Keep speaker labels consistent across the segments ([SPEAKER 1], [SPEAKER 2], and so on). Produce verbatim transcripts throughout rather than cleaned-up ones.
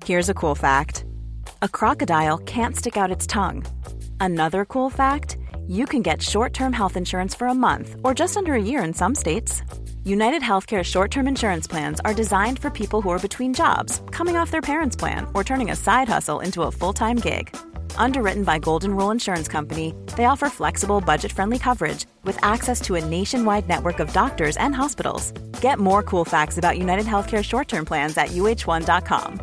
[SPEAKER 1] Here's a cool fact. A crocodile can't stick out its tongue. Another cool fact, you can get short-term health insurance for a month or just under a year in some states. United Healthcare short-term insurance plans are designed for people who are between jobs, coming off their parents' plan, or turning a side hustle into a full-time gig. Underwritten by Golden Rule Insurance Company, they offer flexible, budget-friendly coverage with access to a nationwide network of doctors and hospitals. Get more cool facts about United Healthcare short-term plans at U H one dot com.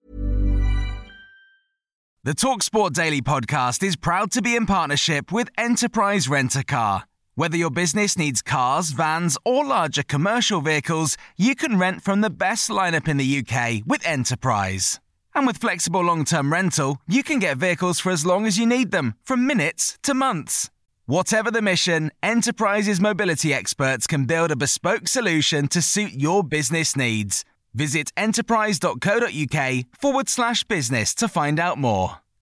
[SPEAKER 2] The TalkSport Daily podcast is proud to be in partnership with Enterprise Rent-A-Car. Whether your business needs cars, vans, or larger commercial vehicles, you can rent from the best lineup in the U K with Enterprise. And with flexible long-term rental, you can get vehicles for as long as you need them, from minutes to months. Whatever the mission, Enterprise's mobility experts can build a bespoke solution to suit your business needs. Visit enterprise.co.uk forward slash business to find out more.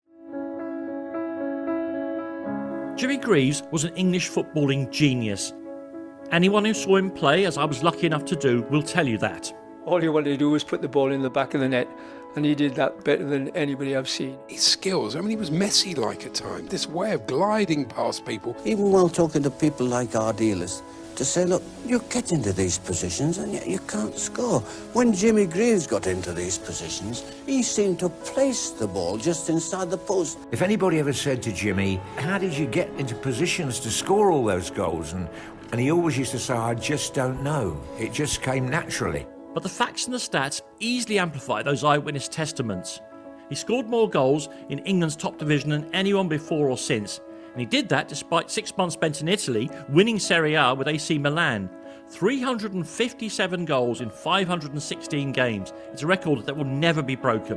[SPEAKER 3] Jimmy Greaves was an English footballing genius. Anyone who saw him play, as I was lucky enough to do, will tell you that.
[SPEAKER 4] All you wanted to do was put the ball in the back of the net, and he did that better than anybody I've seen.
[SPEAKER 5] His skills, I mean, he was Messi-like at times. This way of gliding past people.
[SPEAKER 6] Even while talking to people like our dealers, to say, look, you get into these positions and yet you can't score. When Jimmy Greaves got into these positions, he seemed to place the ball just inside the post.
[SPEAKER 7] If anybody ever said to Jimmy, how did you get into positions to score all those goals? And, and he always used to say, I just don't know. It just came naturally.
[SPEAKER 3] But the facts and the stats easily amplify those eyewitness testaments. He scored more goals in England's top division than anyone before or since. And he did that despite six months spent in Italy, winning Serie A with A C Milan. three hundred fifty-seven goals in five hundred sixteen games. It's a record that will never be broken.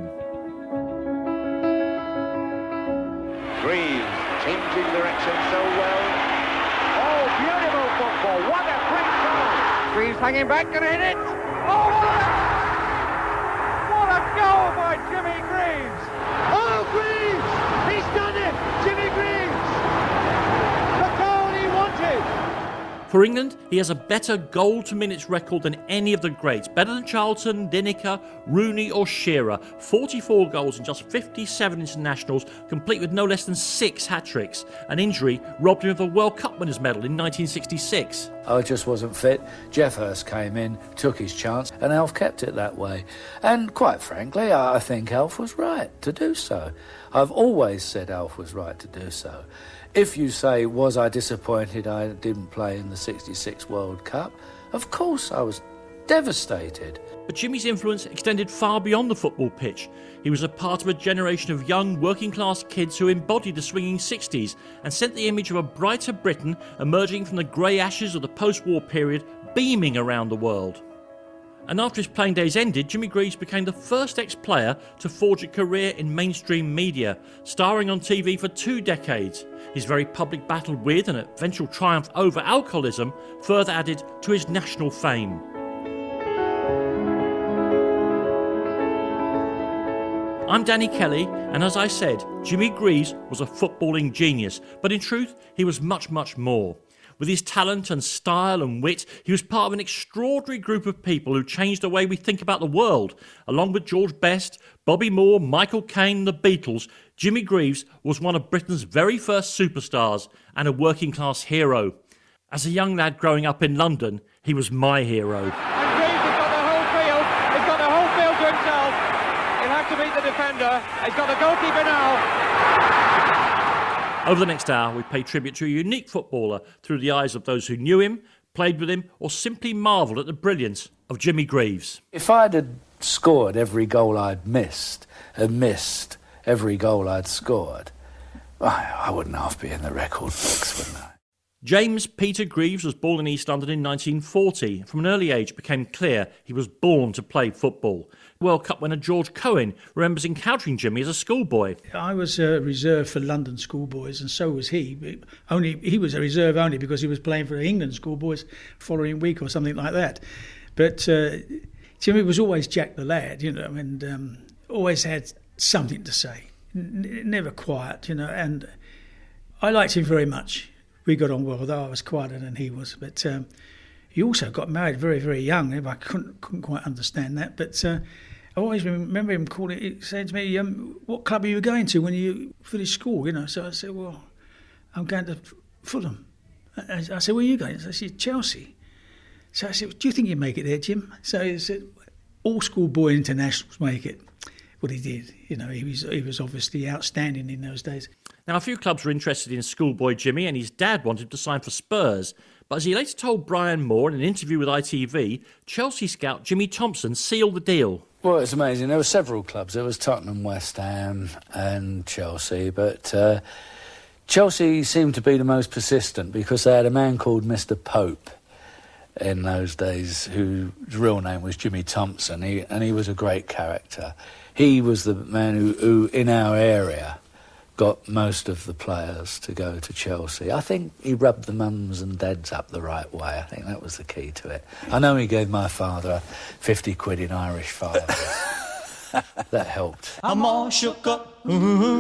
[SPEAKER 8] Greaves changing direction so well. Oh, beautiful football. What a great goal. Greaves hanging back, gonna hit it. Oh, what a, what a goal by Jimmy Greaves. Oh, Greaves, he's done it. Jimmy Greaves, the goal he wanted.
[SPEAKER 3] For England, he has a better goal-to-minutes record than any of the greats. Better than Charlton, Lineker, Rooney or Shearer. forty-four goals in just fifty-seven internationals, complete with no less than six hat-tricks. An injury robbed him of a World Cup winners' medal in nineteen sixty-six.
[SPEAKER 9] I just wasn't fit. Jeff Hurst came in, took his chance, and Alf kept it that way. And quite frankly, I think Alf was right to do so. I've always said Alf was right to do so. If you say, was I disappointed I didn't play in the sixty-six World Cup? Of course I was devastated.
[SPEAKER 3] But Jimmy's influence extended far beyond the football pitch. He was a part of a generation of young working-class kids who embodied the swinging sixties and sent the image of a brighter Britain emerging from the grey ashes of the post-war period beaming around the world. And after his playing days ended, Jimmy Greaves became the first ex-player to forge a career in mainstream media, starring on T V for two decades. His very public battle with and eventual triumph over alcoholism further added to his national fame. I'm Danny Kelly, and as I said, Jimmy Greaves was a footballing genius, but in truth, he was much, much more. With his talent and style and wit, he was part of an extraordinary group of people who changed the way we think about the world. Along with George Best, Bobby Moore, Michael Caine, the Beatles, Jimmy Greaves was one of Britain's very first superstars and a working-class hero. As a young lad growing up in London, he was my hero.
[SPEAKER 8] And Greaves has got the whole field. He's got the whole field to himself. He'll have to beat the defender. He's got the goalkeeper now.
[SPEAKER 3] Over the next hour, we pay tribute to a unique footballer through the eyes of those who knew him, played with him, or simply marvelled at the brilliance of Jimmy Greaves.
[SPEAKER 9] If I'd had scored every goal I'd missed and missed every goal I'd scored, I, I wouldn't half be in the record books, wouldn't I?
[SPEAKER 3] James Peter Greaves was born in East London in nineteen forty. From an early age, it became clear he was born to play football. World Cup winner George Cohen remembers encountering Jimmy as a schoolboy.
[SPEAKER 10] I was a reserve for London schoolboys, and so was he. Only he was a reserve only because he was playing for England schoolboys following week or something like that. But uh, Jimmy was always Jack the lad, you know, and um, always had something to say. N- never quiet, you know. And I liked him very much. We got on well, though I was quieter than he was. But um, he also got married very, very young. I couldn't, couldn't quite understand that. But uh, I always remember him calling, he said to me, um, what club are you going to when you finish school, you know? So I said, well, I'm going to Fulham. I, I said, where are you going? So I said, Chelsea. So I said, do you think you make it there, Jim? So he said, all schoolboy internationals make it. Well, he did. You know, he was he was obviously outstanding in those days.
[SPEAKER 3] Now, a few clubs were interested in schoolboy Jimmy, and his dad wanted him to sign for Spurs. But as he later told Brian Moore in an interview with I T V, Chelsea scout Jimmy Thompson sealed the deal.
[SPEAKER 9] Well, it's amazing. There were several clubs. There was Tottenham, West Ham and Chelsea. But uh, Chelsea seemed to be the most persistent because they had a man called Mister Pope in those days whose real name was Jimmy Thompson. He, and he was a great character. He was the man who, who, in our area, got most of the players to go to Chelsea. I think he rubbed the mums and dads up the right way. I think that was the key to it. I know he gave my father fifty quid in Irish five. That helped.
[SPEAKER 11] I'm all shook up. Ooh,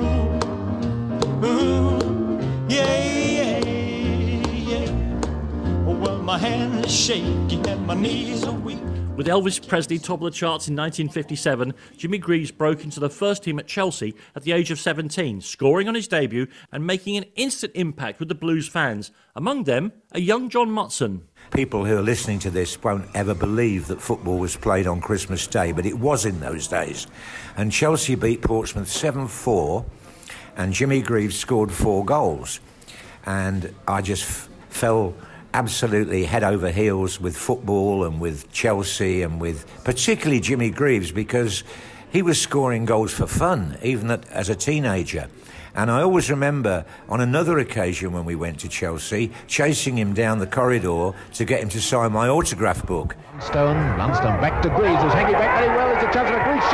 [SPEAKER 11] ooh, yeah, yeah, yeah. Well, my hand is shaking and my knees are weak.
[SPEAKER 3] With Elvis Presley top of the charts in nineteen fifty-seven, Jimmy Greaves broke into the first team at Chelsea at the age of seventeen, scoring on his debut and making an instant impact with the Blues fans, among them a young John Motson.
[SPEAKER 7] People who are listening to this won't ever believe that football was played on Christmas Day, but it was in those days. And Chelsea beat Portsmouth seven four, and Jimmy Greaves scored four goals. And I just f- fell... absolutely head over heels with football and with Chelsea and with particularly Jimmy Greaves, because he was scoring goals for fun, even at, as a teenager. And I always remember on another occasion when we went to Chelsea, chasing him down the corridor to get him to sign my autograph book.
[SPEAKER 12] Stone, Lundstone back to Greaves, who's hanging back very well. It's a chance for a Greaves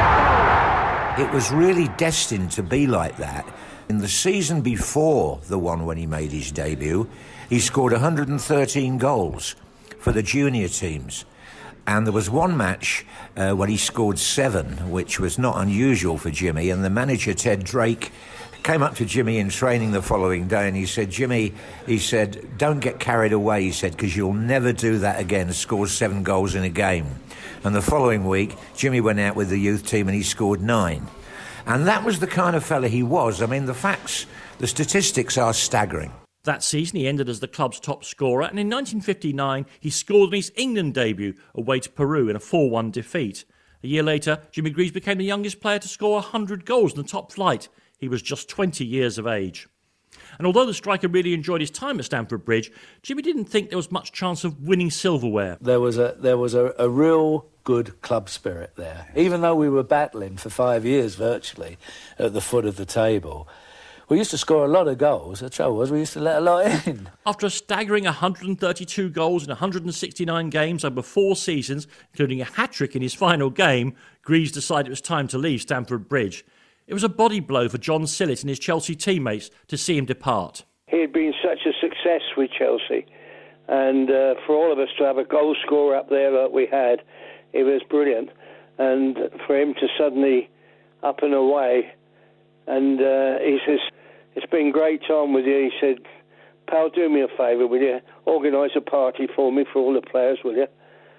[SPEAKER 12] shot.
[SPEAKER 7] It was really destined to be like that. In the season before the one when he made his debut, he scored one hundred thirteen goals for the junior teams. And there was one match uh, when he scored seven, which was not unusual for Jimmy. And the manager, Ted Drake, came up to Jimmy in training the following day and he said, Jimmy, he said, don't get carried away, he said, because you'll never do that again, score seven goals in a game. And the following week, Jimmy went out with the youth team and he scored nine. And that was the kind of fella he was. I mean, the facts, the statistics are staggering.
[SPEAKER 3] That season he ended as the club's top scorer, and in nineteen fifty-nine he scored in his England debut away to Peru in a four one defeat. A year later, Jimmy Greaves became the youngest player to score one hundred goals in the top flight. He was just twenty years of age. And although the striker really enjoyed his time at Stamford Bridge, Jimmy didn't think there was much chance of winning silverware.
[SPEAKER 9] There was a there was a, a real good club spirit there. Even though we were battling for five years virtually at the foot of the table, we used to score a lot of goals. The trouble was we used to let a lot in.
[SPEAKER 3] After a staggering one hundred thirty-two goals in one hundred sixty-nine games over four seasons, including a hat-trick in his final game, Greaves decided it was time to leave Stamford Bridge. It was a body blow for John Sillett and his Chelsea teammates to see him depart.
[SPEAKER 13] He had been such a success with Chelsea, and uh, for all of us to have a goal scorer up there like we had, it was brilliant. And for him to suddenly up and away, and uh, he says, it's been great time with you. He said, pal, do me a favour, will you? Organise a party for me, for all the players, will you?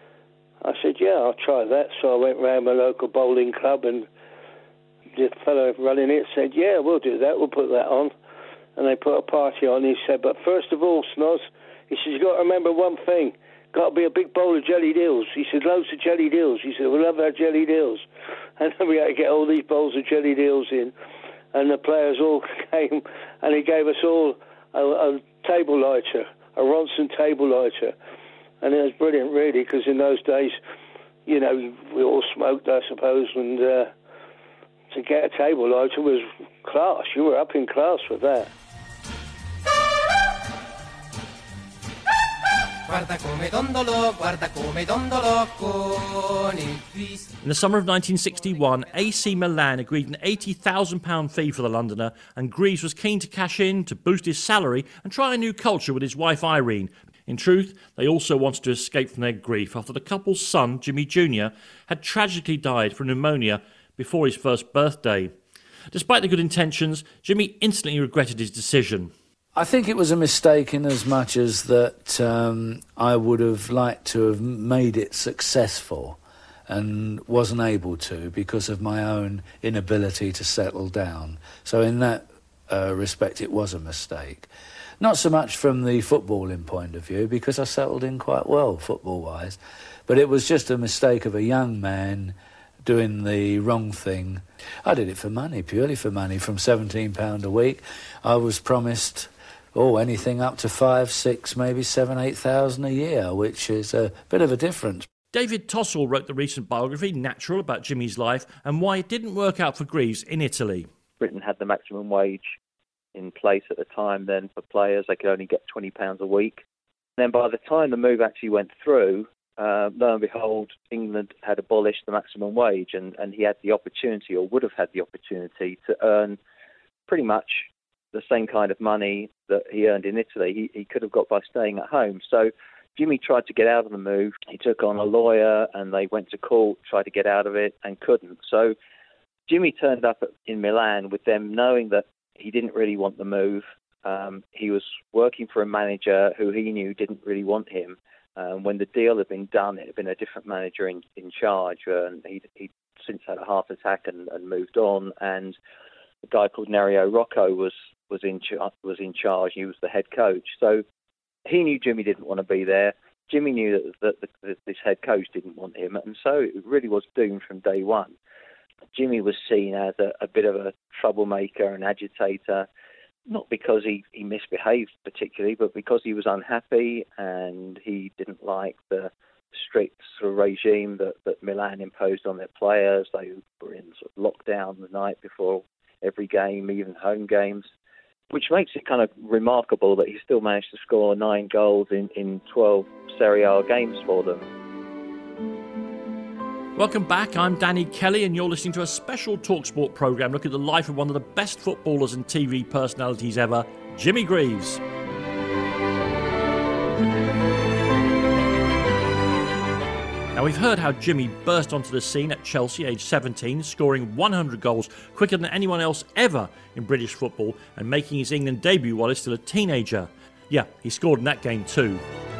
[SPEAKER 13] I said, yeah, I'll try that. So I went round my local bowling club, and the fellow running it said, yeah, we'll do that, we'll put that on. And they put a party on. He said, but first of all, Snoz, he said, you've got to remember one thing. Got to be a big bowl of jelly deals. He said, loads of jelly deals. He said, we love our jelly deals. And then we had to get all these bowls of jelly deals in. And the players all came, and he gave us all a, a table lighter, a Ronson table lighter. And it was brilliant, really, because in those days, you know, we all smoked, I suppose, and uh, to get a table lighter was class. You were up in class with that.
[SPEAKER 3] In the summer of nineteen sixty-one, A C Milan agreed an eighty thousand pounds fee for the Londoner, and Greaves was keen to cash in to boost his salary and try a new culture with his wife Irene. In truth, they also wanted to escape from their grief after the couple's son, Jimmy Junior, had tragically died from pneumonia before his first birthday. Despite the good intentions, Jimmy instantly regretted his decision.
[SPEAKER 9] I think it was a mistake in as much as that um, I would have liked to have made it successful and wasn't able to because of my own inability to settle down. So in that uh, respect, it was a mistake. Not so much from the footballing point of view, because I settled in quite well football-wise, but it was just a mistake of a young man doing the wrong thing. I did it for money, purely for money. From seventeen pounds a week, I was promised, oh, anything up to five, six, maybe seven, eight thousand a year, which is a bit of a difference.
[SPEAKER 3] David Tossell wrote the recent biography, Natural, about Jimmy's life and why it didn't work out for Greaves in Italy.
[SPEAKER 14] Britain had the maximum wage in place at the time then for players. They could only get twenty pounds a week. And then by the time the move actually went through, uh, lo and behold, England had abolished the maximum wage, and, and he had the opportunity, or would have had the opportunity, to earn pretty much the same kind of money that he earned in Italy. He, he could have got by staying at home. So Jimmy tried to get out of the move. He took on a lawyer and they went to court, tried to get out of it and couldn't. So Jimmy turned up at, in Milan with them knowing that he didn't really want the move. Um, he was working for a manager who he knew didn't really want him. Um, when the deal had been done, it had been a different manager in, in charge, uh, and he'd, he'd since had a heart attack and, and moved on. And a guy called Nerio Rocco was was in char- was in charge. He was the head coach. So he knew Jimmy didn't want to be there. Jimmy knew that, that, that, that this head coach didn't want him, and so it really was doomed from day one. Jimmy was seen as a, a bit of a troublemaker, an agitator, not because he, he misbehaved particularly, but because he was unhappy and he didn't like the strict sort of regime that, that Milan imposed on their players. They were in sort of lockdown the night before every game, even home games, which makes it kind of remarkable that he still managed to score nine goals in, in twelve Serie A games for them.
[SPEAKER 3] Welcome back, I'm Danny Kelly and you're listening to a special TalkSport programme looking at the life of one of the best footballers and T V personalities ever, Jimmy Greaves. Now, we've heard how Jimmy burst onto the scene at Chelsea, aged seventeen, scoring one hundred goals quicker than anyone else ever in British football and making his England debut while he's still a teenager. Yeah, he scored in that game too.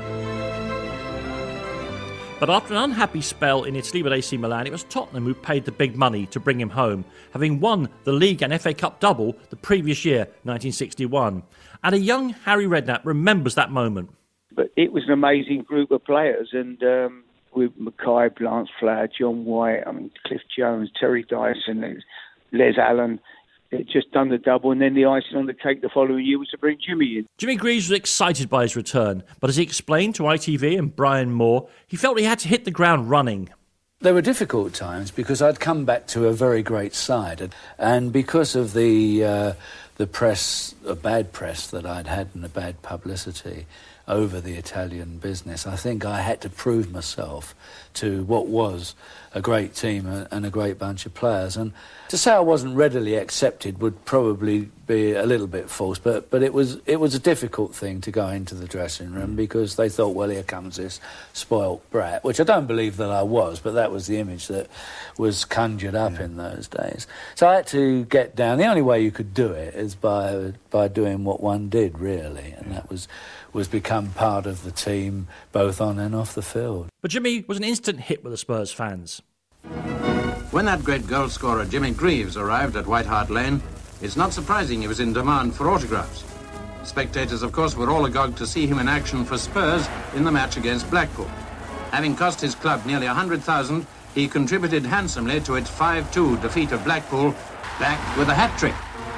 [SPEAKER 3] But after an unhappy spell in Italy with A C Milan, it was Tottenham who paid the big money to bring him home, having won the league and F A Cup double the previous year, nineteen sixty-one. And a young Harry Redknapp remembers that moment.
[SPEAKER 15] But it was an amazing group of players, and um, with Mackay, Lance Flower, John White, I mean, Cliff Jones, Terry Dyson, Les Allen. It just done the double, and then the icing on the cake the following year was to bring Jimmy in.
[SPEAKER 3] Jimmy Greaves was excited by his return, but as he explained to I T V and Brian Moore, he felt he had to hit the ground running.
[SPEAKER 9] There were difficult times because I'd come back to a very great side, and because of the uh, the press, a bad press that I'd had and the bad publicity over the Italian business, I think I had to prove myself to what was a great team and a great bunch of players. And to say I wasn't readily accepted would probably be a little bit false, but but it was it was a difficult thing to go into the dressing room because they thought, well, here comes this spoilt brat, which I don't believe that I was, but that was the image that was conjured up yeah. in those days. So I had to get down. The only way you could do it is by by doing what one did, really, and that was was become part of the team, both on and off the field.
[SPEAKER 3] But Jimmy was an instant hit with the Spurs fans.
[SPEAKER 16] When that great goal scorer Jimmy Greaves arrived at White Hart Lane, it's not surprising he was in demand for autographs. Spectators, of course, were all agog to see him in action for Spurs in the match against Blackpool. Having cost his club nearly one hundred thousand, he contributed handsomely to its five two defeat of Blackpool, back with a hat-trick.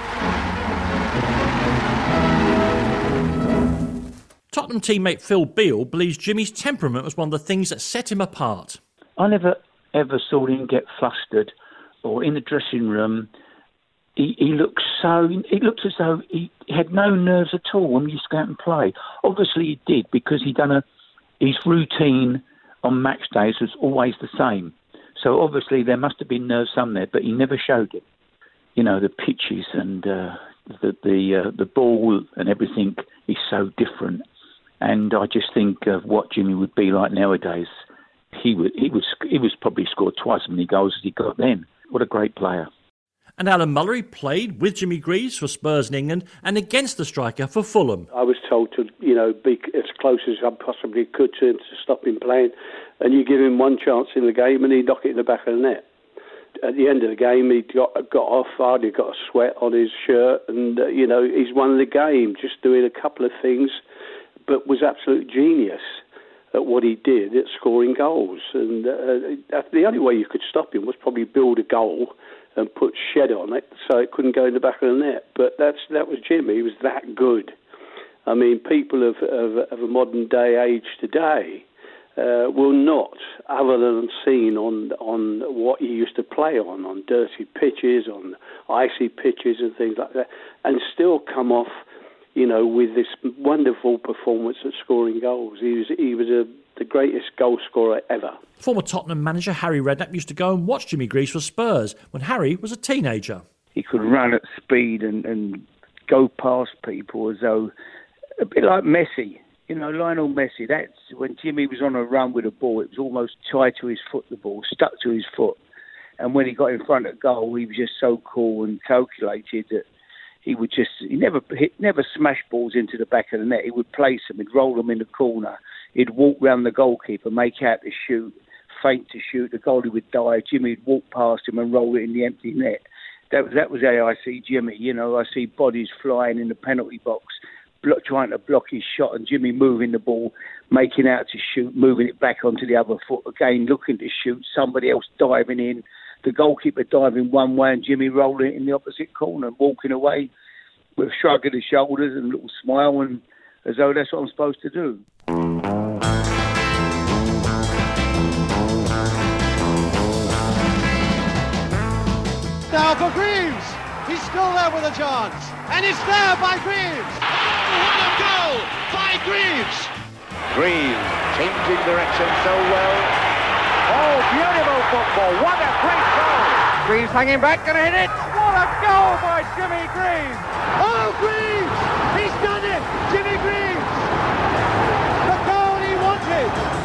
[SPEAKER 3] Tottenham teammate Phil Beale believes Jimmy's temperament was one of the things that set him apart.
[SPEAKER 15] I never ever saw him get flustered or in the dressing room. He, he looked so, it looked as though he had no nerves at all when he used to go out and play. Obviously he did, because he'd done a, his routine on match days was always the same. So obviously there must have been nerves somewhere, but he never showed it. You know, the pitches and uh, the the, uh, the ball and everything is so different. And I just think of what Jimmy would be like nowadays. He would, he would, he was probably scored twice as many goals as he got then. What a great player.
[SPEAKER 3] And Alan Mullery played with Jimmy Greaves for Spurs in England and against the striker for Fulham.
[SPEAKER 17] I was told to, you know, be as close as I possibly could to him to stop him playing. And you give him one chance in the game and he'd knock it in the back of the net. At the end of the game, he got got off hard, he got a sweat on his shirt, and, uh, you know, he's won the game just doing a couple of things, but was absolute genius at what he did at scoring goals. And uh, the only way you could stop him was probably build a goal and put shed on it so it couldn't go in the back of the net. But that's that was Jimmy. He was that good. I mean, people of, of, of a modern day age today uh, will not, other than seen on on what he used to play on, on dirty pitches, on icy pitches and things like that, and still come off, you know, with this wonderful performance at scoring goals. He was he was a, the greatest goal scorer ever.
[SPEAKER 3] Former Tottenham manager Harry Redknapp used to go and watch Jimmy Greaves for Spurs when Harry was a teenager.
[SPEAKER 15] He could run at speed and, and go past people as though, a bit like Messi. You know, Lionel Messi, that's when Jimmy was on a run with a ball, it was almost tied to his foot, the ball, stuck to his foot. And when he got in front of goal, he was just so cool and calculated that he would just, he never hit, never smash balls into the back of the net. He would place them, he'd roll them in the corner. He'd walk round the goalkeeper, make out to shoot, feint to shoot. The goalie would dive. Jimmy would walk past him and roll it in the empty net. That was, that was how I see Jimmy. You know, I see bodies flying in the penalty box, block, trying to block his shot, and Jimmy moving the ball, making out to shoot, moving it back onto the other foot again, looking to shoot, somebody else diving in, the goalkeeper diving one way and Jimmy rolling it in the opposite corner and walking away with a shrug of the shoulders and a little smile, and as though that's what I'm supposed to do.
[SPEAKER 18] Now for Greaves, he's still there with a chance, and it's there by Greaves. Oh, what a goal by Greaves!
[SPEAKER 8] Greaves changing direction so well. Oh, beautiful football! What a great goal! Greaves hanging back, gonna hit it. What a goal by Jimmy Greaves!
[SPEAKER 18] Oh, Greaves! He's done it! Jimmy Greaves! The goal he wanted!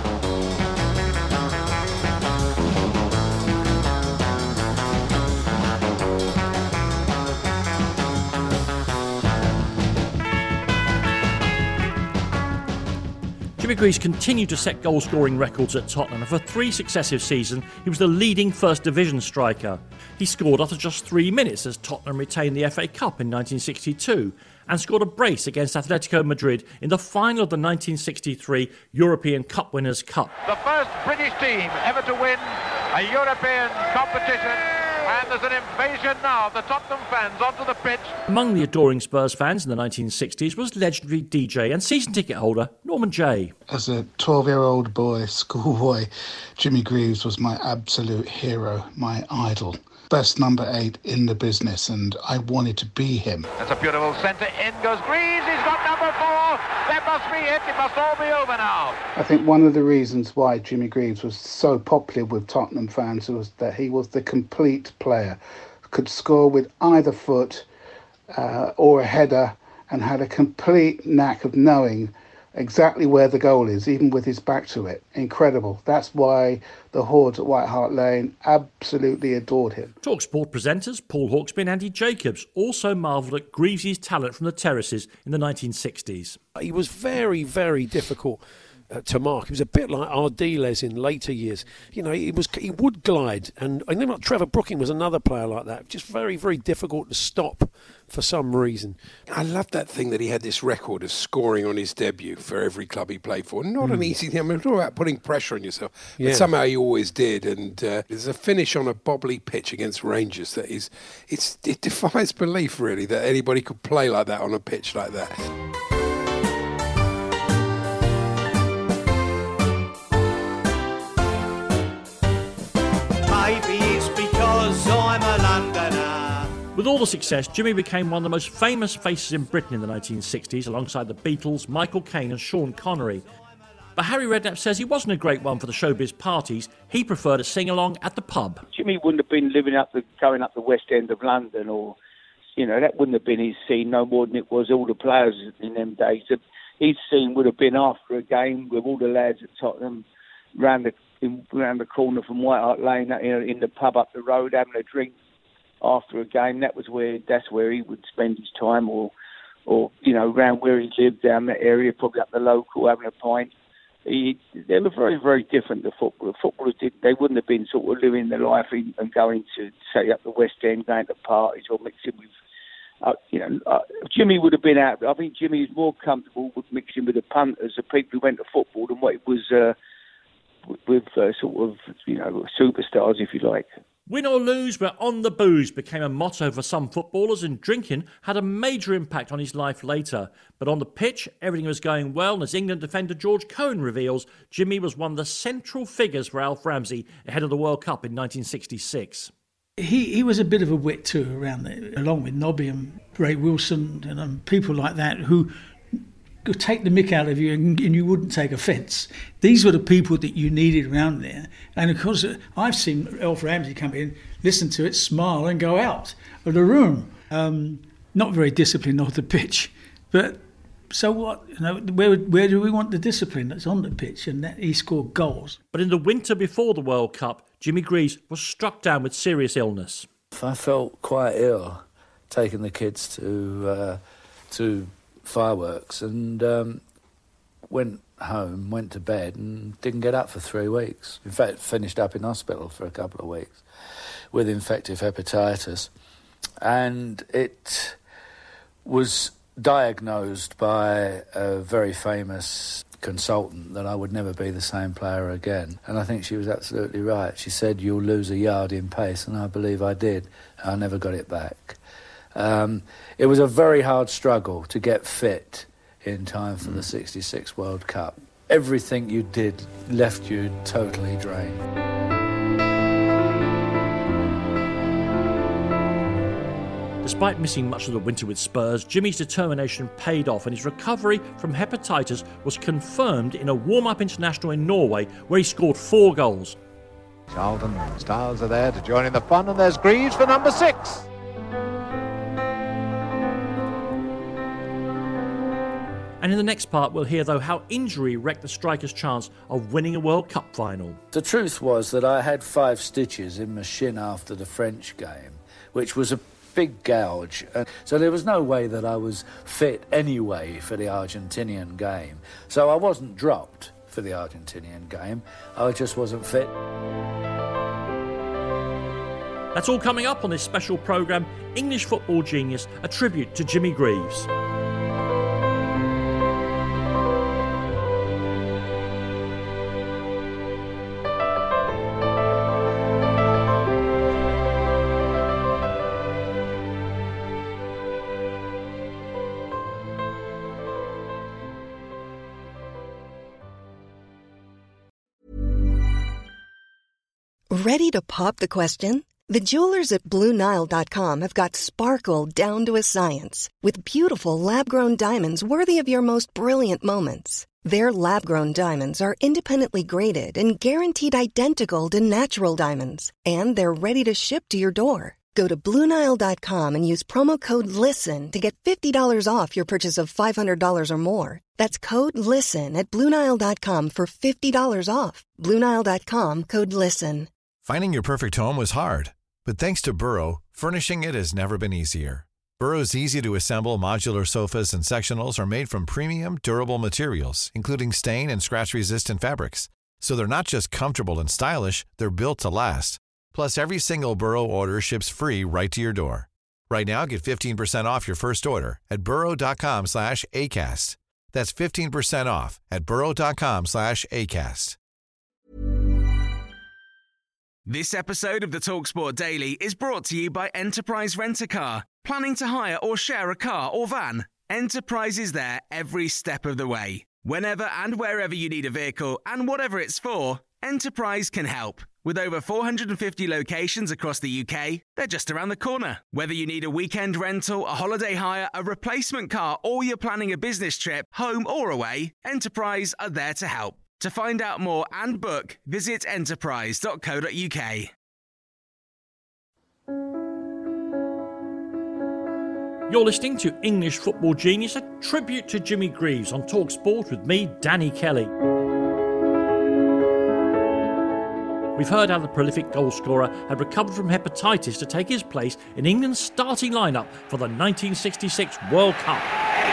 [SPEAKER 3] Jimmy Greaves continued to set goal-scoring records at Tottenham, and for three successive seasons he was the leading First Division striker. He scored after just three minutes as Tottenham retained the F A Cup in nineteen sixty-two and scored a brace against Atletico Madrid in the final of the nineteen sixty-three European Cup Winners' Cup.
[SPEAKER 8] The first British team ever to win a European competition, and there's an invasion now of the Tottenham fans onto the pitch.
[SPEAKER 3] Among the adoring Spurs fans in the nineteen sixties was legendary D J and season ticket holder Norman Jay.
[SPEAKER 19] As a twelve-year-old boy, schoolboy, Jimmy Greaves was my absolute hero, my idol. Best number eight in the business, and I wanted to be him.
[SPEAKER 8] That's a beautiful centre. In goes Greaves. He's got number four. That must be it. It must all be over now.
[SPEAKER 19] I think one of the reasons why Jimmy Greaves was so popular with Tottenham fans was that he was the complete player. Could score with either foot uh, or a header, and had a complete knack of knowing exactly where the goal is, even with his back to it. Incredible. That's why the hordes at White Hart Lane absolutely adored him.
[SPEAKER 3] TalkSport presenters Paul Hawksbee and Andy Jacobs also marvelled at Greaves' talent from the terraces in the nineteen sixties.
[SPEAKER 5] He was very, very difficult uh, to mark. He was a bit like Ardiles in later years. You know, he was he would glide, and I know Trevor Brooking was another player like that. Just very, very difficult to stop for some reason.
[SPEAKER 20] I love that thing that he had this record of scoring on his debut for every club he played for. Not mm. an easy thing. I mean, it's all about putting pressure on yourself. But yeah. somehow he always did. And uh, there's a finish on a bobbly pitch against Rangers that is, it's, it defies belief, really, that anybody could play like that on a pitch like that.
[SPEAKER 11] Maybe it's because I'm a Londoner.
[SPEAKER 3] With all the success, Jimmy became one of the most famous faces in Britain in the nineteen sixties, alongside the Beatles, Michael Caine and Sean Connery. But Harry Redknapp says he wasn't a great one for the showbiz parties. He preferred to sing along at the pub.
[SPEAKER 15] Jimmy wouldn't have been living up the, going up the West End of London, or, you know, that wouldn't have been his scene no more than it was all the players in them days. His scene would have been after a game with all the lads at Tottenham, round the, in, round the corner from White Hart Lane, you know, in the pub up the road, having a drink, after a game, that was where that's where he would spend his time, or, or you know, around where he lived down that area, probably up the local, having a pint. He, they were very, very different to football. Footballers did, they wouldn't have been sort of living their life in, and going to, say, up the West End, going to parties or mixing with, uh, you know, uh, Jimmy would have been out. I think Jimmy was more comfortable with mixing with the punters, the people who went to football, than what it was uh, with uh, sort of, you know, superstars, if you like.
[SPEAKER 3] Win or lose, but on the booze became a motto for some footballers, and drinking had a major impact on his life later. But on the pitch, everything was going well, and as England defender George Cohen reveals, Jimmy was one of the central figures for Alf Ramsey ahead of the World Cup in nineteen sixty-six.
[SPEAKER 10] He he was a bit of a wit too around there, along with Nobby and Ray Wilson and um, people like that who could take the mick out of you and, and you wouldn't take offence. These were the people that you needed around there. And of course, I've seen Alf Ramsey come in, listen to it, smile and go out of the room. Um, not very disciplined off the pitch. But so what? You know, where where do we want the discipline that's on the pitch? And that he scored goals.
[SPEAKER 3] But in the winter before the World Cup, Jimmy Greaves was struck down with serious illness.
[SPEAKER 9] I felt quite ill taking the kids to uh, to fireworks, and um, went home, went to bed and didn't get up for three weeks. In fact, finished up in hospital for a couple of weeks with infective hepatitis. And it was diagnosed by a very famous consultant that I would never be the same player again. And I think she was absolutely right. She said, "You'll lose a yard in pace," and I believe I did. I never got it back. Um, it was a very hard struggle to get fit in time for the sixty-six World Cup. Everything you did left you totally drained.
[SPEAKER 3] Despite missing much of the winter with Spurs, Jimmy's determination paid off, and his recovery from hepatitis was confirmed in a warm-up international in Norway, where he scored four goals.
[SPEAKER 12] Charlton and Styles are there to join in the fun, and there's Greaves for number six.
[SPEAKER 3] And in the next part, we'll hear, though, how injury wrecked the striker's chance of winning a World Cup final.
[SPEAKER 9] The truth was that I had five stitches in my shin after the French game, which was a big gouge. And so there was no way that I was fit anyway for the Argentinian game. So I wasn't dropped for the Argentinian game. I just wasn't fit.
[SPEAKER 3] That's all coming up on this special programme, English Football Genius, a tribute to Jimmy Greaves.
[SPEAKER 21] Ready to pop the question? The jewelers at Blue Nile dot com have got sparkle down to a science with beautiful lab-grown diamonds worthy of your most brilliant moments. Their lab-grown diamonds are independently graded and guaranteed identical to natural diamonds, and they're ready to ship to your door. Go to Blue Nile dot com and use promo code LISTEN to get fifty dollars off your purchase of five hundred dollars or more. That's code LISTEN at Blue Nile dot com for fifty dollars off. Blue Nile dot com, code LISTEN.
[SPEAKER 22] Finding your perfect home was hard, but thanks to Burrow, furnishing it has never been easier. Burrow's easy-to-assemble modular sofas and sectionals are made from premium, durable materials, including stain and scratch-resistant fabrics. So they're not just comfortable and stylish, they're built to last. Plus, every single Burrow order ships free right to your door. Right now, get fifteen percent off your first order at burrow dot com slash ACAST. That's fifteen percent off at burrow dot com slash ACAST.
[SPEAKER 2] This episode of the TalkSport Daily is brought to you by Enterprise Rent-A-Car. Planning to hire or share a car or van? Enterprise is there every step of the way. Whenever and wherever you need a vehicle and whatever it's for, Enterprise can help. With over four hundred fifty locations across the U K, they're just around the corner. Whether you need a weekend rental, a holiday hire, a replacement car, or you're planning a business trip, home or away, Enterprise are there to help. To find out more and book, visit enterprise dot co dot uk.
[SPEAKER 3] You're listening to English Football Genius, a tribute to Jimmy Greaves on TalkSport with me, Danny Kelly. We've heard how the prolific goalscorer had recovered from hepatitis to take his place in England's starting lineup for the nineteen sixty-six World Cup.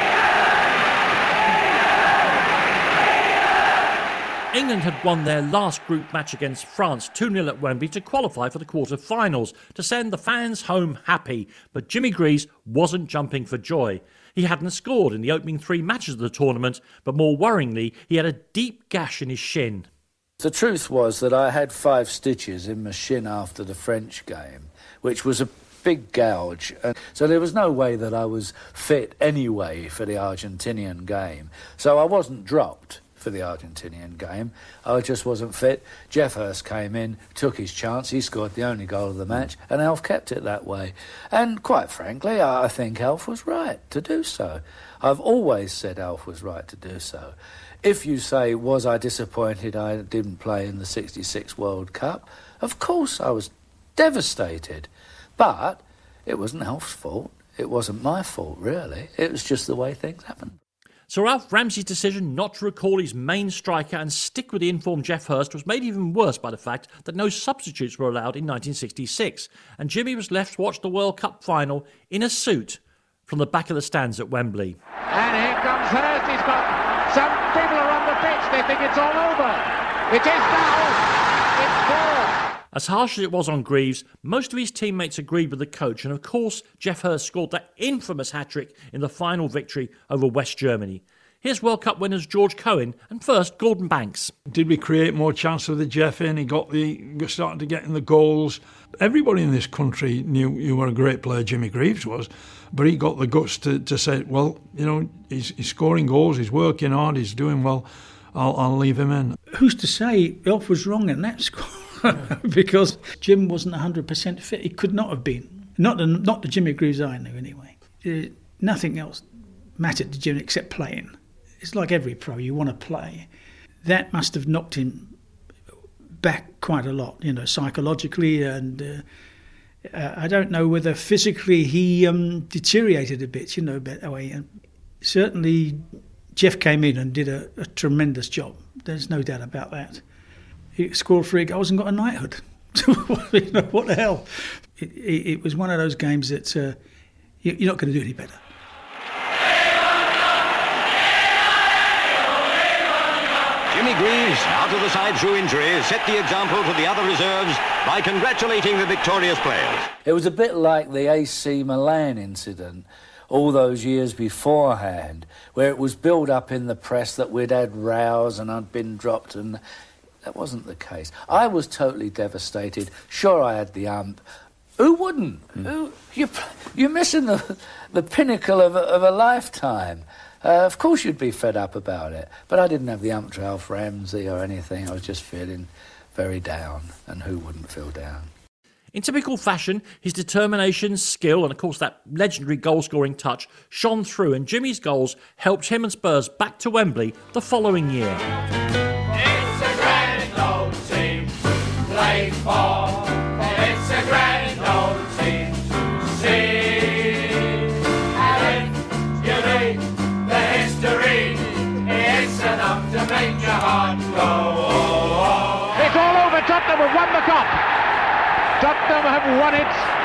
[SPEAKER 3] England had won their last group match against France two nil at Wembley to qualify for the quarter-finals, to send the fans home happy. But Jimmy Greaves wasn't jumping for joy. He hadn't scored in the opening three matches of the tournament, but more worryingly, he had a deep gash in his shin.
[SPEAKER 9] The truth was that I had five stitches in my shin after the French game, which was a big gouge. And so there was no way that I was fit anyway for the Argentinian game. So I wasn't dropped for the Argentinian game. I just wasn't fit. Geoff Hurst came in, took his chance, he scored the only goal of the match, and Alf kept it that way. And quite frankly, I think Alf was right to do so. I've always said Alf was right to do so. If you say, was I disappointed I didn't play in the sixty-six World Cup? Of course I was devastated. But it wasn't Alf's fault. It wasn't my fault, really. It was just the way things happened.
[SPEAKER 3] Sir Alf Ramsey's decision not to recall his main striker and stick with the informed Geoff Hurst was made even worse by the fact that no substitutes were allowed in nineteen sixty-six, and Jimmy was left to watch the World Cup final in a suit from the back of the stands at Wembley.
[SPEAKER 8] And here comes Hurst. He's got some people are on the pitch. They think it's all over. It is now. It's four.
[SPEAKER 3] As harsh as it was on Greaves, most of his teammates agreed with the coach, and of course Geoff Hurst scored that infamous hat-trick in the final victory over West Germany. Here's World Cup winners George Cohen and first Gordon Banks.
[SPEAKER 1] Did we create more chance with the Geoff in? He got the started to get in the goals. Everybody in this country knew you were a great player, Jimmy Greaves was, but he got the guts to, to say, well, you know, he's, he's scoring goals, he's working hard, he's doing well, I'll, I'll leave him in.
[SPEAKER 10] Who's to say Alf was wrong in that score? Because Jim wasn't one hundred percent fit. He could not have been. Not the, not the Jimmy Greaves I knew, anyway. Uh, nothing else mattered to Jim except playing. It's like every pro, you want to play. That must have knocked him back quite a lot, you know, psychologically, and uh, uh, I don't know whether physically he um, deteriorated a bit, you know, but anyway, and certainly Geoff came in and did a, a tremendous job. There's no doubt about that. He scored three goals and got a knighthood. You know, what the hell? It, it, it was one of those games that uh, you, you're not going to do any better.
[SPEAKER 4] Jimmy Greaves, out of the side through injury, set the example to the other reserves by congratulating the victorious players.
[SPEAKER 9] It was a bit like the A C Milan incident all those years beforehand, where it was built up in the press that we'd had rows and I'd been dropped, and that wasn't the case. I was totally devastated. Sure, I had the ump. Who wouldn't? Mm. Who, you're, you're missing the, the pinnacle of a, of a lifetime. Uh, of course you'd be fed up about it. But I didn't have the ump to Alf Ramsey or anything. I was just feeling very down, and who wouldn't feel down?
[SPEAKER 3] In typical fashion, his determination, skill and of course that legendary goal-scoring touch shone through, and Jimmy's goals helped him and Spurs back to Wembley the following year.
[SPEAKER 11] It's a grand old team to play for. It's a grand old team to see. And if you read the history, it's enough to make your heart go.
[SPEAKER 18] It's all over. Tottenham have won the cup. Tottenham have won it,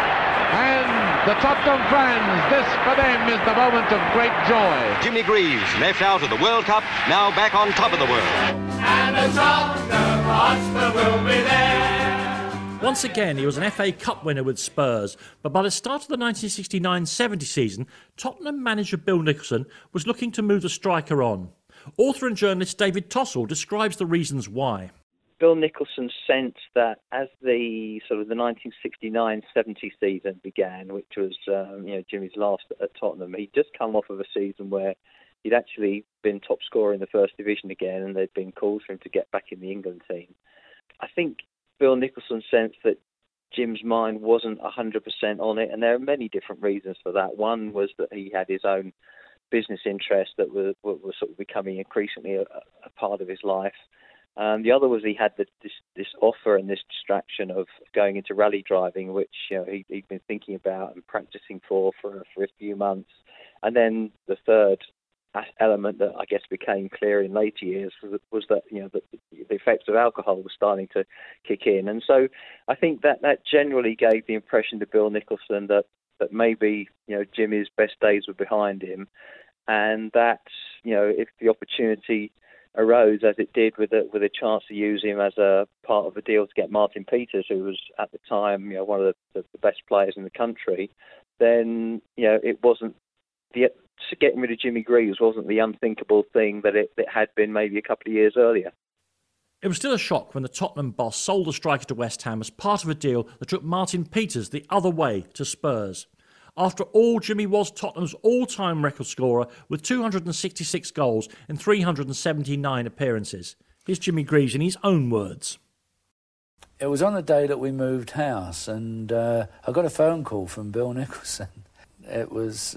[SPEAKER 18] and the Tottenham fans, this for them is the moment of great joy.
[SPEAKER 4] Jimmy Greaves, left out of the World Cup, now back on top of the world.
[SPEAKER 11] And the Tottenham Hotspur will be there.
[SPEAKER 3] Once again, he was an F A Cup winner with Spurs, but by the start of the nineteen sixty-nine seventy season, Tottenham manager Bill Nicholson was looking to move the striker on. Author and journalist David Tossell describes the reasons why.
[SPEAKER 14] Bill Nicholson sensed that as the sort of the nineteen sixty-nine seventy season began, which was um, you know Jimmy's last at Tottenham, he'd just come off of a season where he'd actually been top scorer in the first division again, and there'd been calls for him to get back in the England team. I think Bill Nicholson sensed that Jim's mind wasn't one hundred percent on it, and there are many different reasons for that. One was that he had his own business interests that were, were, were sort of becoming increasingly a, a part of his life. Um, the other was he had the, this, this offer and this distraction of going into rally driving, which you know he, he'd been thinking about and practicing for, for for a few months. And then the third element that I guess became clear in later years was, was that, you know, that the effects of alcohol were starting to kick in. And so I think that that generally gave the impression to Bill Nicholson that, that maybe, you know, Jimmy's best days were behind him, and that, you know, if the opportunity arose, as it did, with a, with a chance to use him as a part of a deal to get Martin Peters, who was at the time, you know, one of the, the, the best players in the country, then, you know, it wasn't the getting rid of Jimmy Greaves wasn't the unthinkable thing that it, it had been maybe a couple of years earlier.
[SPEAKER 3] It was still a shock when the Tottenham boss sold the striker to West Ham as part of a deal that took Martin Peters the other way to Spurs. After all, Jimmy was Tottenham's all-time record scorer with two hundred sixty-six goals in three hundred seventy-nine appearances. Here's Jimmy Greaves in his own words.
[SPEAKER 9] It was on the day that we moved house, and uh, I got a phone call from Bill Nicholson. It was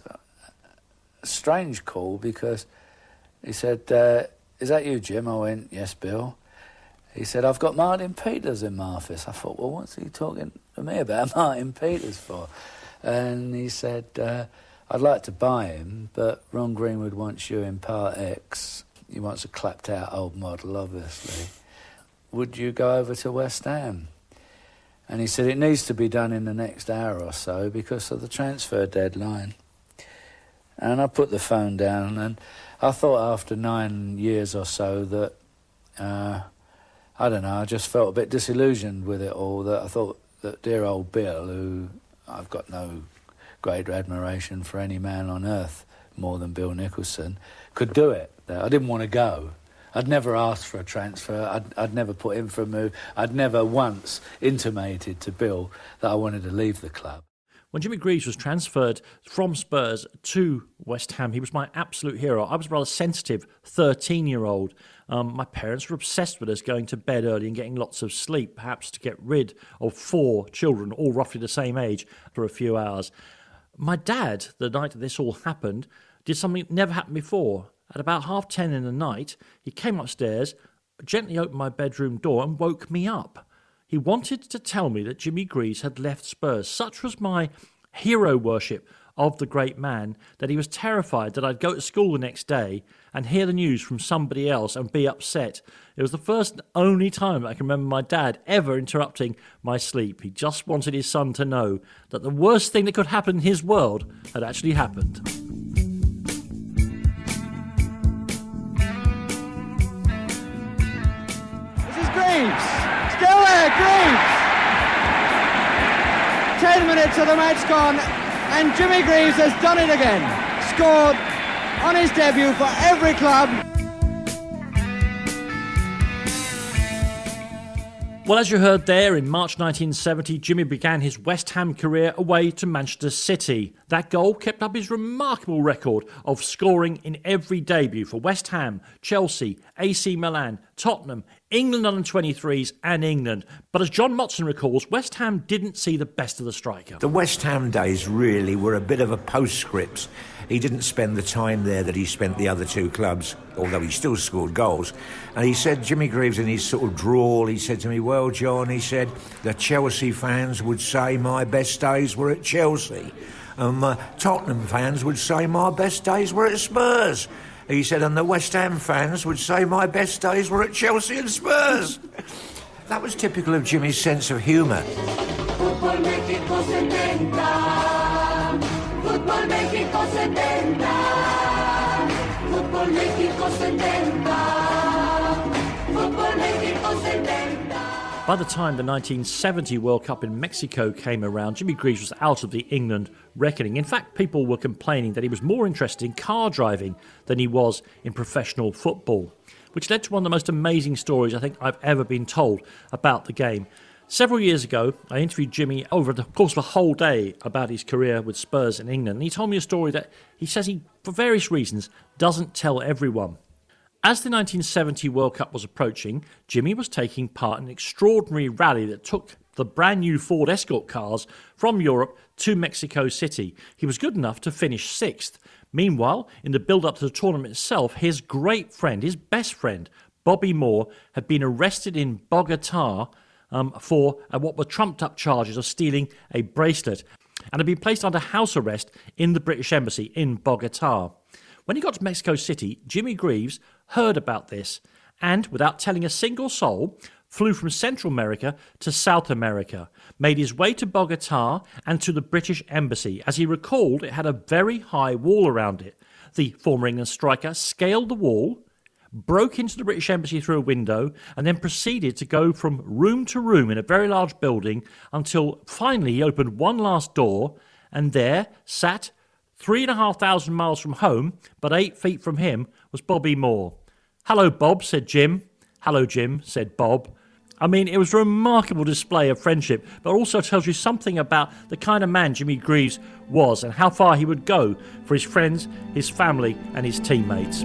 [SPEAKER 9] a strange call because he said, uh, is that you, Jim? I went, yes, Bill. He said, I've got Martin Peters in my office. I thought, well, what's he talking to me about Martin Peters for? And he said, uh, I'd like to buy him, but Ron Greenwood wants you in Part X. He wants a clapped-out old model, obviously. Would you go over to West Ham? And he said, it needs to be done in the next hour or so because of the transfer deadline. And I put the phone down, and I thought after nine years or so that, uh, I don't know, I just felt a bit disillusioned with it all, that I thought that dear old Bill, who I've got no greater admiration for any man on earth more than Bill Nicholson, could do it. I didn't want to go. I'd never asked for a transfer. I'd, I'd never put in for a move. I'd never once intimated to Bill that I wanted to leave the club.
[SPEAKER 3] When Jimmy Greaves was transferred from Spurs to West Ham, he was my absolute hero. I was a rather sensitive thirteen-year-old. Um, my parents were obsessed with us going to bed early and getting lots of sleep, perhaps to get rid of four children, all roughly the same age, for a few hours. My dad, the night that this all happened, did something that never happened before. At about half ten in the night, he came upstairs, gently opened my bedroom door and woke me up. He wanted to tell me that Jimmy Greaves had left Spurs. Such was my hero worship of the great man that he was terrified that I'd go to school the next day and hear the news from somebody else and be upset. It was the first and only time I can remember my dad ever interrupting my sleep. He just wanted his son to know that the worst thing that could happen in his world had actually happened.
[SPEAKER 6] This is Greaves. Still there, Greaves! Ten minutes of the match gone, and Jimmy Greaves has done it again. Scored on his debut for every club.
[SPEAKER 3] Well, as you heard there, in March nineteen seventy, Jimmy began his West Ham career away to Manchester City. That goal kept up his remarkable record of scoring in every debut for West Ham, Chelsea, A C Milan, Tottenham, England under twenty-threes and England. But as John Motson recalls, West Ham didn't see the best of the striker.
[SPEAKER 7] The West Ham days really were a bit of a postscript. He didn't spend the time there that he spent the other two clubs, although he still scored goals. And he said, Jimmy Greaves, in his sort of drawl, he said to me, well, John, he said, the Chelsea fans would say my best days were at Chelsea. And um, uh, Tottenham fans would say my best days were at Spurs. He said, and the West Ham fans would say my best days were at Chelsea and Spurs. That was typical of Jimmy's sense of humour.
[SPEAKER 11] Fútbol México setenta. Fútbol México setenta. Fútbol México setenta. Fútbol México setenta.
[SPEAKER 3] By the time the nineteen seventy World Cup in Mexico came around, Jimmy Greaves was out of the England reckoning. In fact, people were complaining that he was more interested in car driving than he was in professional football, which led to one of the most amazing stories I think I've ever been told about the game. Several years ago, I interviewed Jimmy over the course of a whole day about his career with Spurs in England, and he told me a story that he says he, for various reasons, doesn't tell everyone. As the nineteen seventy World Cup was approaching, Jimmy was taking part in an extraordinary rally that took the brand new Ford Escort cars from Europe to Mexico City. He was good enough to finish sixth. Meanwhile, in the build-up to the tournament itself, his great friend, his best friend, Bobby Moore, had been arrested in Bogota um, for uh, what were trumped-up charges of stealing a bracelet and had been placed under house arrest in the British Embassy in Bogota. When he got to Mexico City, Jimmy Greaves heard about this and, without telling a single soul, flew from Central America to South America, made his way to Bogota and to the British Embassy. As he recalled, it had a very high wall around it. The former England striker scaled the wall, broke into the British Embassy through a window, and then proceeded to go from room to room in a very large building until finally he opened one last door, and there sat, three and a half thousand miles from home, but eight feet from him, was Bobby Moore. "Hello, Bob," said Jim. "Hello, Jim," said Bob. I mean, it was a remarkable display of friendship, but also tells you something about the kind of man Jimmy Greaves was and how far he would go for his friends, his family and his teammates.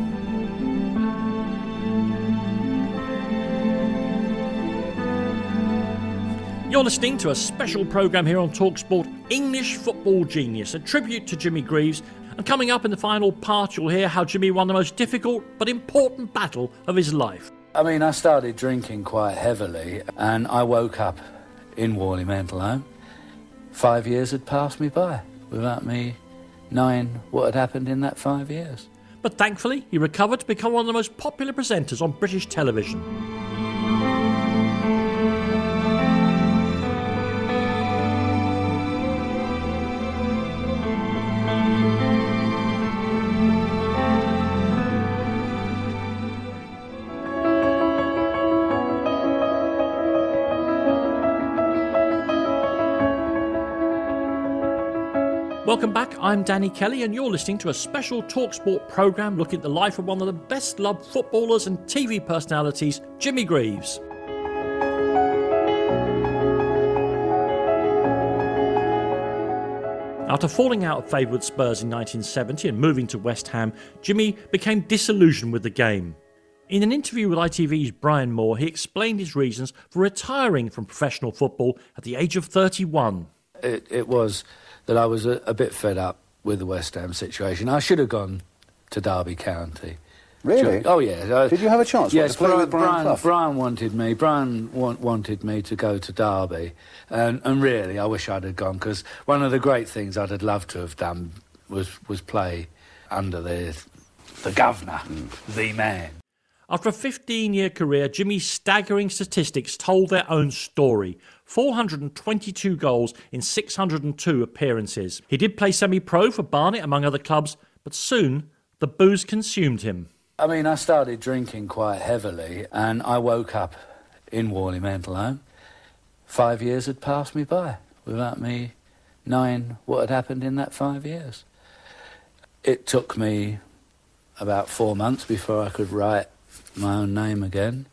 [SPEAKER 3] You're listening to a special programme here on TalkSport, English Football Genius, a tribute to Jimmy Greaves. And coming up in the final part, you'll hear how Jimmy won the most difficult but important battle of his life.
[SPEAKER 9] I mean, I started drinking quite heavily and I woke up in Worley Mental Home. Five years had passed me by without me knowing what had happened in that five years.
[SPEAKER 3] But thankfully, he recovered to become one of the most popular presenters on British television. Welcome back, I'm Danny Kelly and you're listening to a special TalkSport programme looking at the life of one of the best-loved footballers and T V personalities, Jimmy Greaves. After falling out of favour with Spurs in nineteen seventy and moving to West Ham, Jimmy became disillusioned with the game. In an interview with I T V's Brian Moore, he explained his reasons for retiring from professional football at the age of thirty-one.
[SPEAKER 9] It, it was that I was a, a bit fed up with the West Ham situation. I should have gone to Derby County.
[SPEAKER 13] Really?
[SPEAKER 9] Oh, yeah.
[SPEAKER 13] Did you have a chance?
[SPEAKER 9] Yes,
[SPEAKER 13] to play
[SPEAKER 9] Brian,
[SPEAKER 13] with Brian,
[SPEAKER 9] Brian,
[SPEAKER 13] Clough?
[SPEAKER 9] Brian wanted me. Brian wa- wanted me to go to Derby. And, and really, I wish I'd have gone, because one of the great things I'd have loved to have done was, was play under the, the governor, mm. the man.
[SPEAKER 3] After a fifteen-year career, Jimmy's staggering statistics told their own story. four hundred twenty-two goals in six hundred two appearances. He did play semi-pro for Barnet, among other clubs, but soon the booze consumed him.
[SPEAKER 9] I mean, I started drinking quite heavily and I woke up in Worley Mental Home. Five years had passed me by without me knowing what had happened in that five years. It took me about four months before I could write my own name again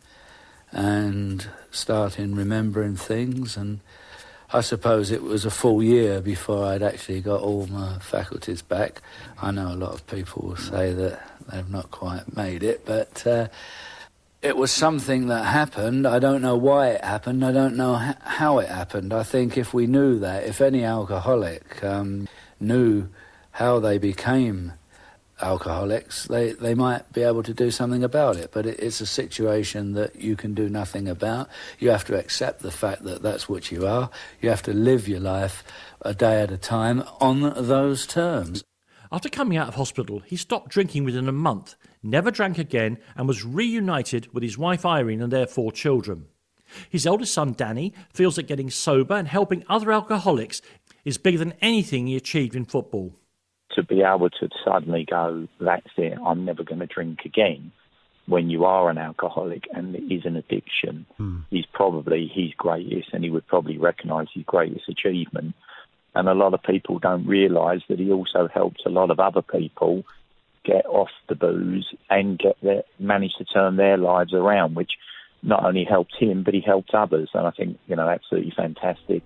[SPEAKER 9] and starting remembering things, and I suppose it was a full year before I'd actually got all my faculties back. I know a lot of people will say that they've not quite made it, but uh, it was something that happened. I don't know why it happened. I don't know h- how it happened. I think if we knew that, if any alcoholic um, knew how they became alcoholics, they, they might be able to do something about it, but it, it's a situation that you can do nothing about. You have to accept the fact that that's what you are. You have to live your life a day at a time on those terms.
[SPEAKER 3] After coming out of hospital, he stopped drinking within a month, never drank again, and was reunited with his wife Irene and their four children. His eldest son Danny feels that getting sober and helping other alcoholics is bigger than anything he achieved in football.
[SPEAKER 16] To be able to suddenly go, that's it, I'm never going to drink again, when you are an alcoholic and it is an addiction, mm. is probably his greatest, and he would probably recognise his greatest achievement. And a lot of people don't realise that he also helped a lot of other people get off the booze and get their, manage to turn their lives around, which not only helped him, but he helped others. And I think, you know, absolutely fantastic.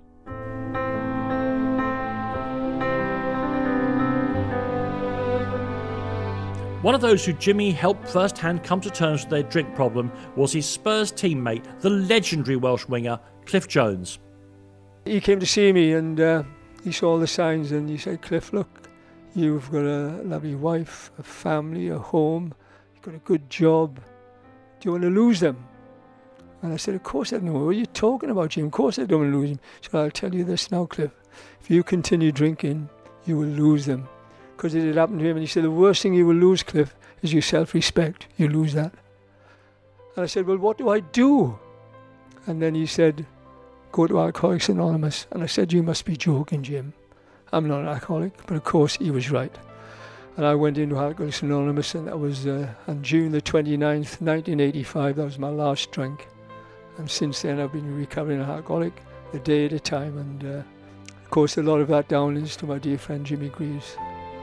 [SPEAKER 3] One of those who Jimmy helped first-hand come to terms with their drink problem was his Spurs teammate, the legendary Welsh winger, Cliff Jones.
[SPEAKER 23] He came to see me and uh, he saw all the signs and he said, Cliff, look, you've got a lovely wife, a family, a home, you've got a good job. Do you want to lose them? And I said, of course I don't know. What are you talking about, Jim? Of course I don't want to lose them. So I'll tell you this now, Cliff. If you continue drinking, you will lose them. because it had happened to him. And he said, the worst thing you will lose, Cliff, is your self-respect. You lose that. And I said, well, what do I do? And then he said, go to Alcoholics Anonymous. And I said, you must be joking, Jim. I'm not an alcoholic. But of course, he was right. And I went into Alcoholics Anonymous, and that was uh, on June the twenty-ninth, nineteen eighty-five. That was my last drink. And since then, I've been a recovering alcoholic, a day at a time. And uh, of course, a lot of that down is to my dear friend Jimmy Greaves.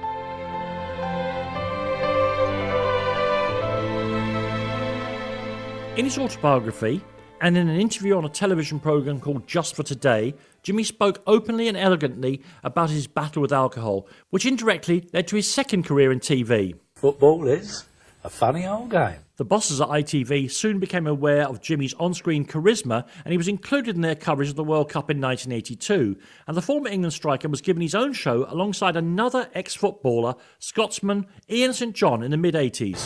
[SPEAKER 3] In his autobiography, and in an interview on a television programme called Just for Today, Jimmy spoke openly and elegantly about his battle with alcohol, which indirectly led to his second career in T V.
[SPEAKER 9] Football is a funny old game.
[SPEAKER 3] The bosses at I T V soon became aware of Jimmy's on-screen charisma, and he was included in their coverage of the World Cup in nineteen eighty-two. And the former England striker was given his own show alongside another ex-footballer, Scotsman Ian Saint John, in the mid-eighties.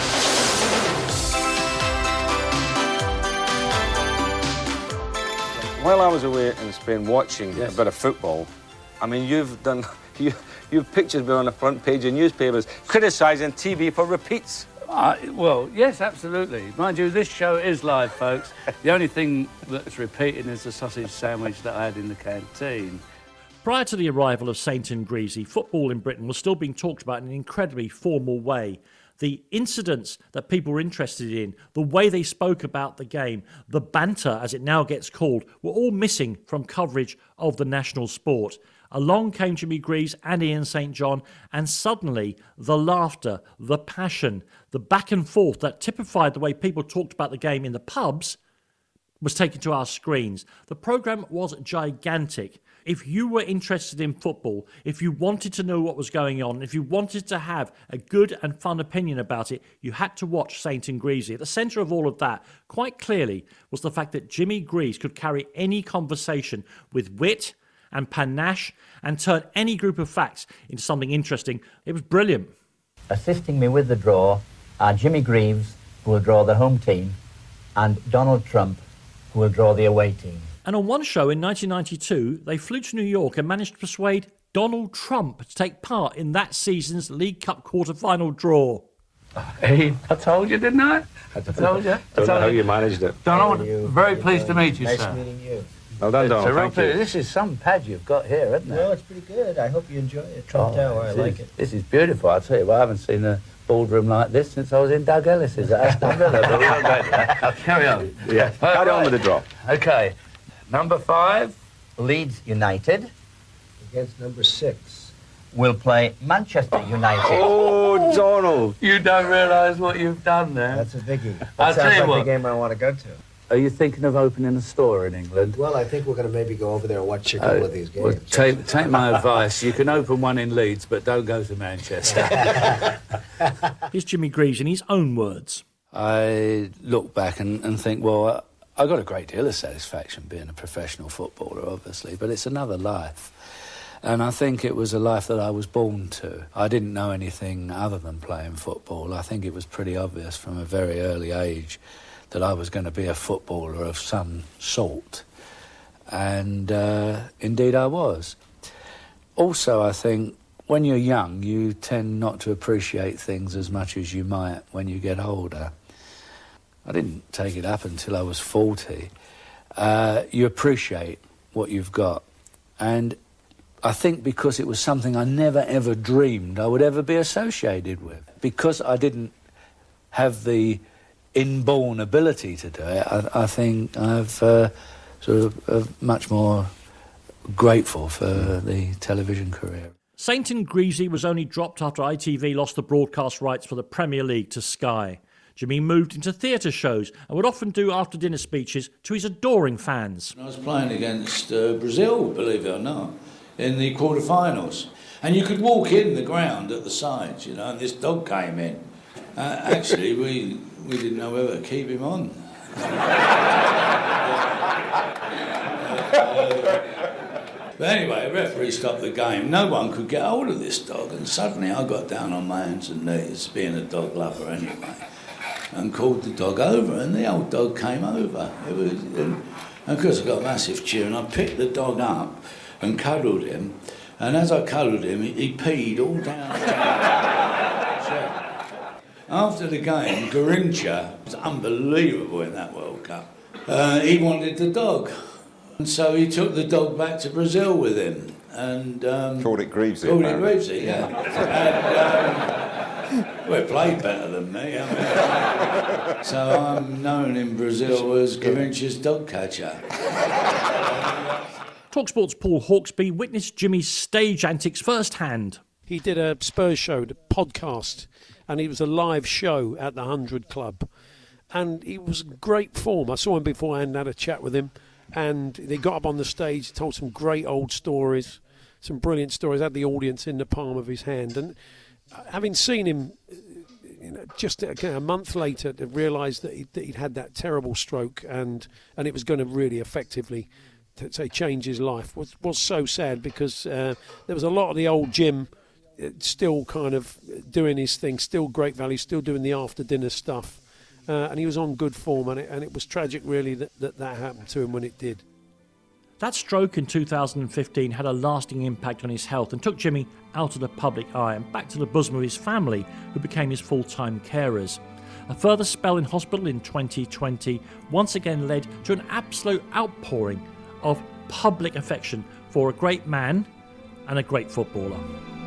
[SPEAKER 13] While I was away in Spain watching yes. a bit of football, I mean, you've done, you, you've pictures been on the front page of newspapers criticising T V for repeats.
[SPEAKER 9] Uh, well, yes, absolutely. Mind you, this show is live, folks. The only thing that's repeating is the sausage sandwich that I had in the canteen.
[SPEAKER 3] Prior to the arrival of Saint and Greasy, football in Britain was still being talked about in an incredibly formal way. The incidents that people were interested in, the way they spoke about the game, the banter, as it now gets called, were all missing from coverage of the national sport. Along came Jimmy Greaves and Ian Saint John, and suddenly the laughter, the passion, the back and forth that typified the way people talked about the game in the pubs was taken to our screens. The programme was gigantic. If you were interested in football, if you wanted to know what was going on, if you wanted to have a good and fun opinion about it, you had to watch Saint and Greasy. At the centre of all of that, quite clearly, was the fact that Jimmy Greaves could carry any conversation with wit and panache and turn any group of facts into something interesting. It was brilliant.
[SPEAKER 17] Assisting me with the draw are Jimmy Greaves, who will draw the home team, and Donald Trump, who will draw the away team.
[SPEAKER 3] And on one show in nineteen ninety-two, they flew to New York and managed to persuade Donald Trump to take part in that season's League Cup quarter-final draw.
[SPEAKER 9] Hey, I told you, didn't I? I told you. I
[SPEAKER 13] don't
[SPEAKER 9] told
[SPEAKER 13] know how
[SPEAKER 9] you.
[SPEAKER 13] you managed it.
[SPEAKER 9] Donald, very pleased to meet you,
[SPEAKER 17] nice
[SPEAKER 9] sir.
[SPEAKER 17] Nice meeting you.
[SPEAKER 13] Well done, Donald.
[SPEAKER 9] Thank you. This is some pad you've got here, isn't it?
[SPEAKER 17] No, it's pretty good. I hope you enjoy it. Trump
[SPEAKER 9] Oh,
[SPEAKER 17] Tower, I
[SPEAKER 9] this
[SPEAKER 17] like
[SPEAKER 9] is-
[SPEAKER 17] it.
[SPEAKER 9] This is beautiful. I'll tell you what, I haven't seen a ballroom like this since I was in Doug Ellis's at Aston Villa. But we won't go to that. Carry on.
[SPEAKER 13] Yeah, carry on with the draw.
[SPEAKER 9] Okay. Number five.
[SPEAKER 17] Leeds United against number six will play Manchester United.
[SPEAKER 13] Oh, Donald.
[SPEAKER 9] You don't realise what you've done there.
[SPEAKER 17] That's a biggie. That
[SPEAKER 9] I'll
[SPEAKER 17] sounds
[SPEAKER 9] tell you
[SPEAKER 17] like
[SPEAKER 9] what.
[SPEAKER 17] the game I want to go to.
[SPEAKER 9] Are you thinking of opening a store in England?
[SPEAKER 17] Well, I think we're going to maybe go over there and watch a couple of these games.
[SPEAKER 9] Well, take, take my advice. You can open one in Leeds, but don't go to Manchester.
[SPEAKER 3] Here's Jimmy Greaves in his own words.
[SPEAKER 9] I look back and, and think, well, I got a great deal of satisfaction being a professional footballer, obviously, but it's another life. And I think it was a life that I was born to. I didn't know anything other than playing football. I think it was pretty obvious from a very early age that I was going to be a footballer of some sort. And uh, indeed I was. Also, I think when you're young, you tend not to appreciate things as much as you might when you get older. I didn't take it up until I was forty. Uh, you appreciate what you've got. And I think because it was something I never, ever dreamed I would ever be associated with. Because I didn't have the inborn ability to do it, I, I think I've uh, sort of uh, much more grateful for the television career.
[SPEAKER 3] Saint and Greasy was only dropped after I T V lost the broadcast rights for the Premier League to Sky. Jimmy moved into theatre shows and would often do after-dinner speeches to his adoring fans.
[SPEAKER 9] I was playing against uh, Brazil, believe it or not, in the quarter-finals. And you could walk in the ground at the sides, you know, and this dog came in. Uh, actually, we we didn't know whether to keep him on. But anyway, the referee stopped the game. No one could get hold of this dog, and suddenly I got down on my hands and knees, being a dog lover anyway, and called the dog over, and the old dog came over. It was, and of course I got a massive cheer, and I picked the dog up and cuddled him, And as I cuddled him, he, he peed all down the chair. After the game, Garrincha was unbelievable in that World Cup. Uh, he wanted the dog. And so he took the dog back to Brazil with him. And um,
[SPEAKER 5] called it Greavesy.
[SPEAKER 9] Called it Greavesy, yeah. and, um, well, it played better than me. I mean, so I'm known in Brazil as Garrincha's dog catcher.
[SPEAKER 3] TalkSport's Paul Hawksbee witnessed Jimmy's stage antics firsthand.
[SPEAKER 19] He did a Spurs show, the podcast, and it was a live show at the Hundred Club. And he was in great form. I saw him beforehand, had a chat with him, and they got up on the stage, told some great old stories. Some brilliant stories, had the audience in the palm of his hand. And having seen him, you know, just a, a month later, to realise that, he, that he'd had that terrible stroke and, and it was going to really effectively, to say, change his life, was, was so sad because uh, there was a lot of the old Jim still kind of doing his thing, still great value, still doing the after-dinner stuff. Uh, and he was on good form, and it, and it was tragic, really, that, that that happened to him when it did.
[SPEAKER 3] That stroke in two thousand fifteen had a lasting impact on his health and took Jimmy out of the public eye and back to the bosom of his family, who became his full-time carers. A further spell in hospital in twenty twenty once again led to an absolute outpouring of public affection for a great man and a great footballer.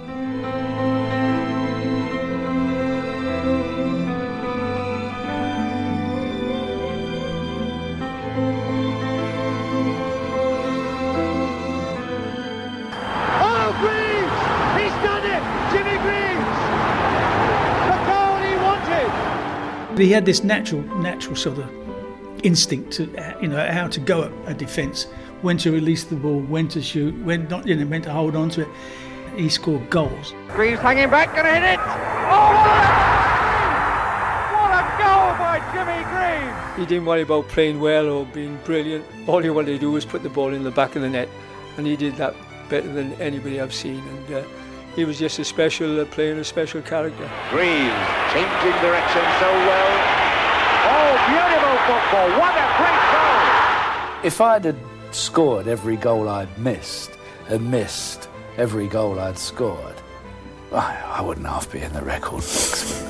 [SPEAKER 10] He had this natural, natural sort of instinct to, you know, how to go at a defence, when to release the ball, when to shoot, when not, you know, when to hold on to it. He scored goals.
[SPEAKER 8] Greaves hanging back, gonna hit it. Oh, what a goal by Jimmy Greaves!
[SPEAKER 23] He didn't worry about playing well or being brilliant. All he wanted to do was put the ball in the back of the net, and he did that better than anybody I've seen. And uh, he was just a special uh, player and a special character.
[SPEAKER 18] Greaves changing direction so well. Oh, beautiful football. What a great goal.
[SPEAKER 9] If I'd had scored every goal I'd missed and missed every goal I'd scored, I, I wouldn't half be in the record books.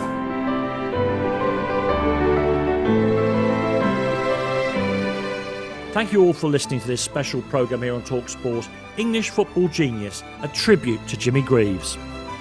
[SPEAKER 3] Thank you all for listening to this special programme here on TalkSport, English Football Genius, a tribute to Jimmy Greaves.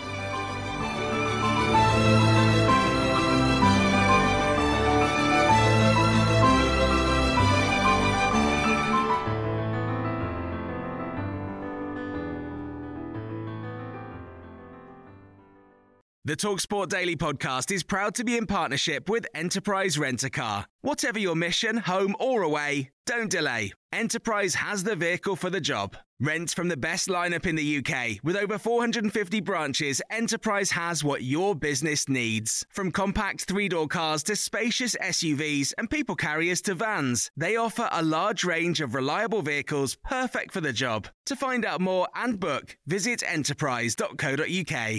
[SPEAKER 2] The TalkSport Daily Podcast is proud to be in partnership with Enterprise Rent-A-Car. Whatever your mission, home or away, don't delay. Enterprise has the vehicle for the job. Rent from the best lineup in the U K. With over four hundred fifty branches, Enterprise has what your business needs. From compact three-door cars to spacious S U Vs and people carriers to vans, they offer a large range of reliable vehicles perfect for the job. To find out more and book, visit enterprise dot co dot uk.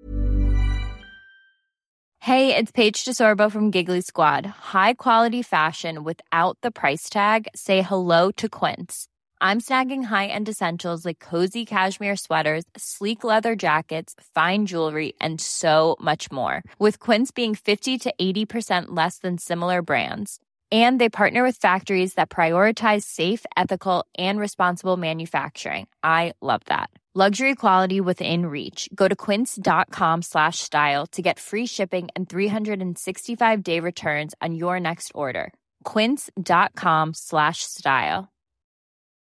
[SPEAKER 20] Hey, it's Paige DeSorbo from Giggly Squad. High quality fashion without the price tag. Say hello to Quince. I'm snagging high-end essentials like cozy cashmere sweaters, sleek leather jackets, fine jewelry, and so much more. With Quince being fifty to eighty percent less than similar brands. And they partner with factories that prioritize safe, ethical, and responsible manufacturing. I love that. Luxury quality within reach. Go to quince.com slash style to get free shipping and three sixty-five day returns on your next order. Quince.com slash style.